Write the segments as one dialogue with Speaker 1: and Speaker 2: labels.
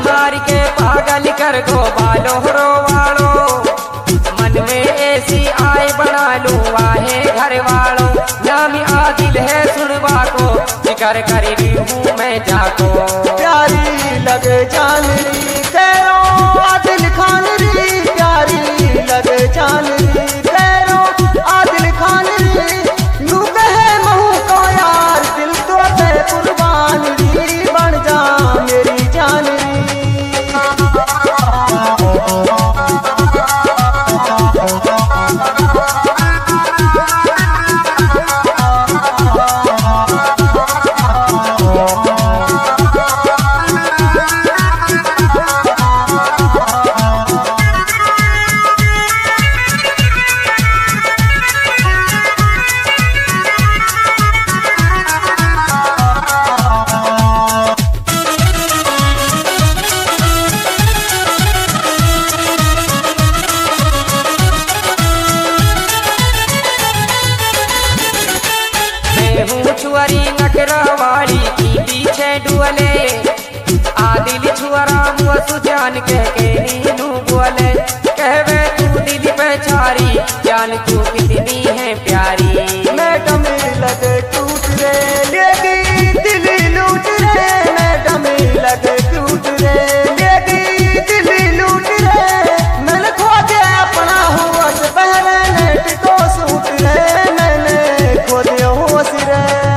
Speaker 1: मार के पागल कर गो बालो रो वालो मन में ऐसी आए बना लूं वाहे घर वालों नामी आदिल है सुनवा को जिक्र कर रही हूँ मैं जाको
Speaker 2: प्यारी लगे जान री तेरो आदिल खान री प्यारी लगे जान री तेरो आदिल खान री नू कहे महू को यार दिल तो पे कुर्बान री बन जा मेरी जान री
Speaker 1: छुअरी नखरावाड़ी की पीछे डुअले आदिल छुअरा मुआ सुजान कह के नीनू बोले कहवे तू दिल पे छारी जान तू कितनी है प्यारी
Speaker 2: मैडम लगे टूट रे लेगी दिल लूट रे मैडम लगे टूट रे लेगी दिल लूट रे मैंने खो दिया अपना होश पहले नेट को सूट रे मैंने खो दिया होश रे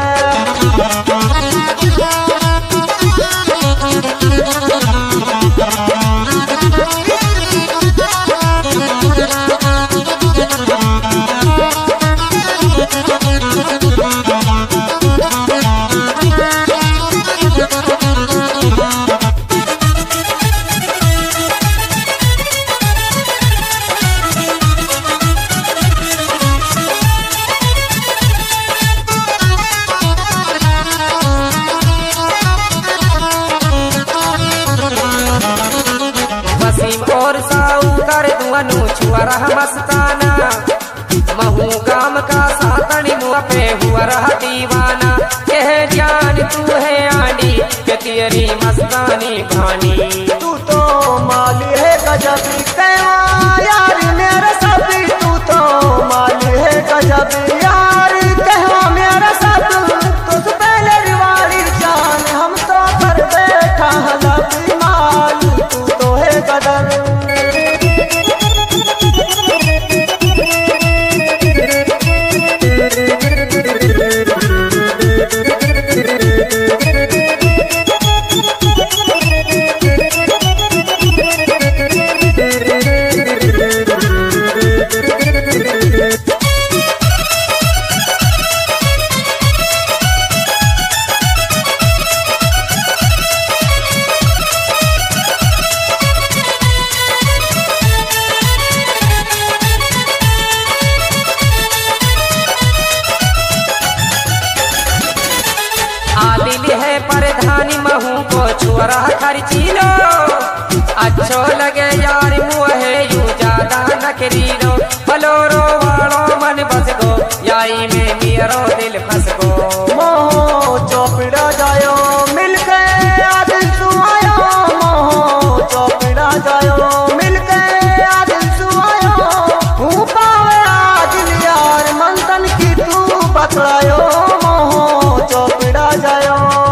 Speaker 1: और साऊ कर दुअनु छुअरा मस्ताना महू काम का सातनी मुआ पे हुआ रहा दीवाना कह जान तू है आंडी के तेरी मस्तानी भानी
Speaker 2: तू तो माली है गजब कहवा यार मेरा सब तू तो माली है गजब यार कहवा मेरा सब तो पहले रिवाड़ी जान हम तो कर बैठा हलब माल तू तो है गदर
Speaker 1: आदिल है प्रधानी महू को छुअरा खर्ची लो अच्छो लगे यार मुँह है यू ज्यादा नखरी लो बलोरो वालो मन बस गो याई में मेरो दिल फंस गो
Speaker 2: मोहो चौपड़ा जायो मिलके आदिल सुआयो मोहो चौपड़ा जायो मिलके आदिल सुआयो हूँ पावे आदिल यार मंथन की तू बतलायो मोहो चौपड़ा जायो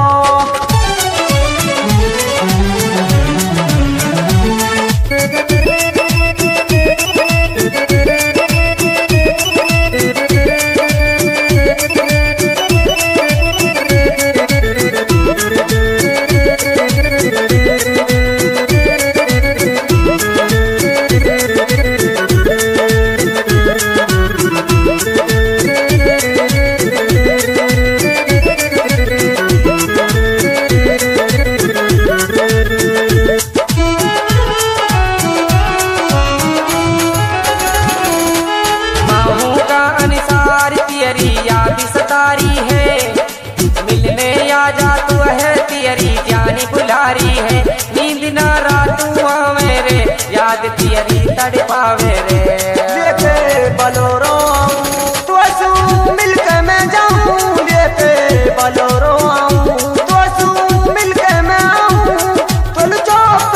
Speaker 1: सतारी है मिलने आ जा तू है तेरी जानी बुलारी है नींद ना रातू मेरे याद तेरी तड़पावे रे
Speaker 2: लेके बलोरो तू असू मिलके मैं जाऊं लेके बलोरो आऊं तू असू मिलके मैं आऊं तुल चौक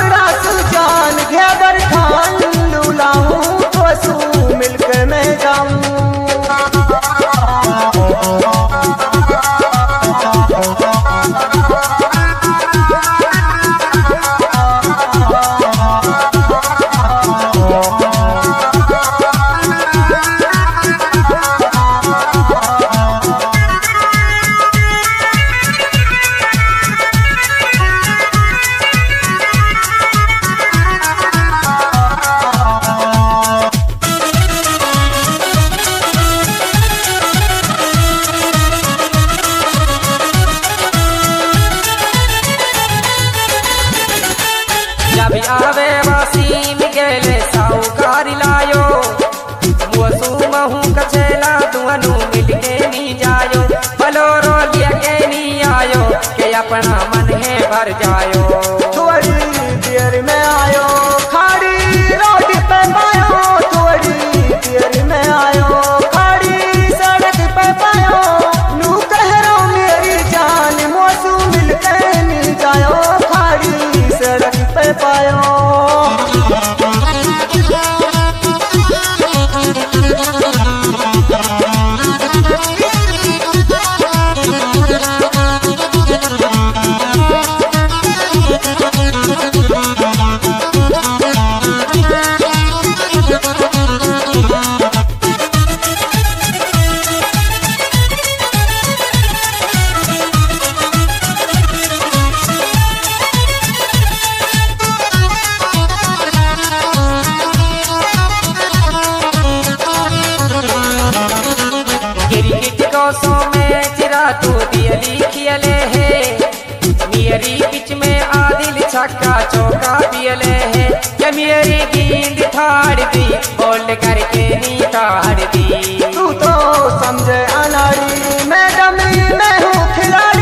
Speaker 1: जब आवे वसीम गेले साहूकार लायो मुसू महू कछेला दुअनु मिलके नी जायो बलोरो लिया के नी आयो के अपना मन है भर जायो
Speaker 2: थोड़ी देर में आयो खाड़ी रोड पे पायो थोड़ी देर में आयो खाड़ी सड़क पे पायो नू कह रो मेरी जान मौसू मिलके नी जायो खाड़ी सड़क पे पायो
Speaker 1: सो में चिरा तू दियली खियले है मेरी बीच में आदिल छक्का चौका दियले है ये मेरी गेंद थाड़ दी बोल करके नी ताड़ दी
Speaker 2: तू तो समझे अनाड़ी मैं डमी मैं हूँ खिलाड़ी